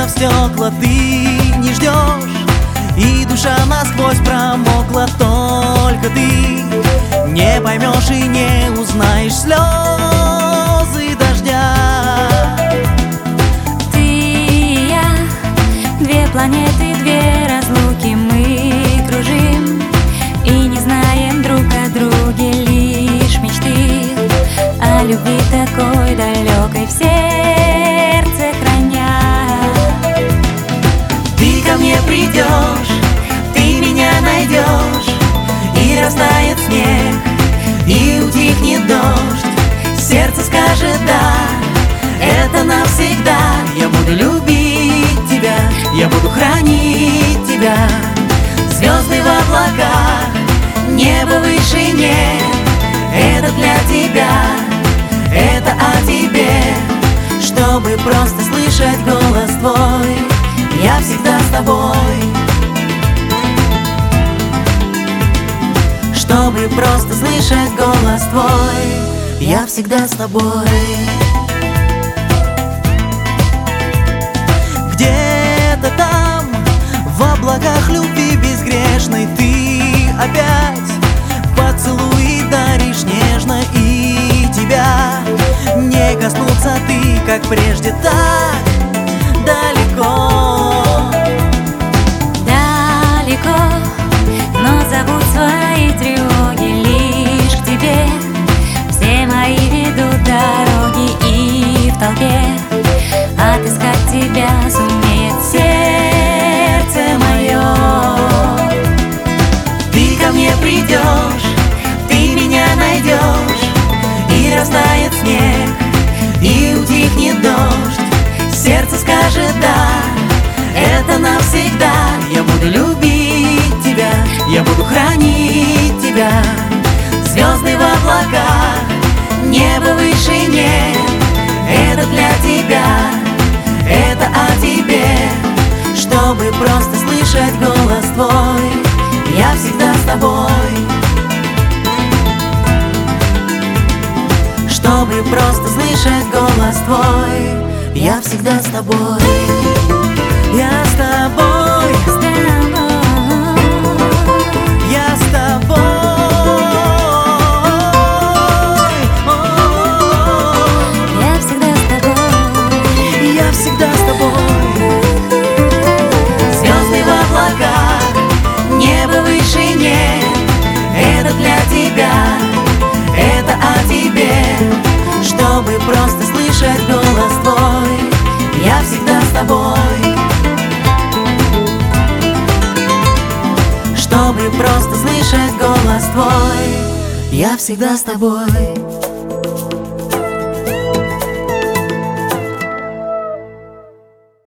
в стекла ты не ждешь, и душа насквозь промокла, только ты не поймешь и не узнаешь слезы дождя. Ты и я, две планеты, две разлуки, мы кружим и не знаем друг о друге, лишь мечты о любви такой далекой в сердце храня. Ты ко мне придешь, ты меня найдешь, и растает снег, и утихнет дождь, сердце скажет да, это навсегда. Я буду любить тебя, я буду хранить тебя. Звезды в облаках, небо выше нет, это для тебя, это о тебе. Чтобы просто слышать голос твой, я всегда с тобой. Чтобы просто слышать голос твой, я всегда с тобой. Где-то там, в облаках любви безгрешной, ты опять поцелуи даришь нежно, и тебя не коснуться ты, как прежде, так далеко. Далеко, но зовут свои тревоги лишь к тебе. Все мои ведут дороги, и в толпе отыскать тебя сумеет сердце мое. Ты ко мне придешь, ты меня найдешь, и растает снег, и утихнет дождь, сердце скажет да, это навсегда. Я буду любить тебя, я буду хранить тебя. Звезды в облаках, небо выше нет, это для тебя, это о тебе. Чтобы просто слышать голос твой, я всегда с тобой. Чтобы просто слышать голос твой, я всегда с тобой. Я с тобой, С тобой. я с тобой. Я всегда с тобой. Я всегда с тобой. Звезды в облаках, небо выше нет, это для тебя, это о тебе. Чтобы просто слышать голос твой, я всегда с тобой. Чтобы просто слышать голос твой, я всегда с тобой.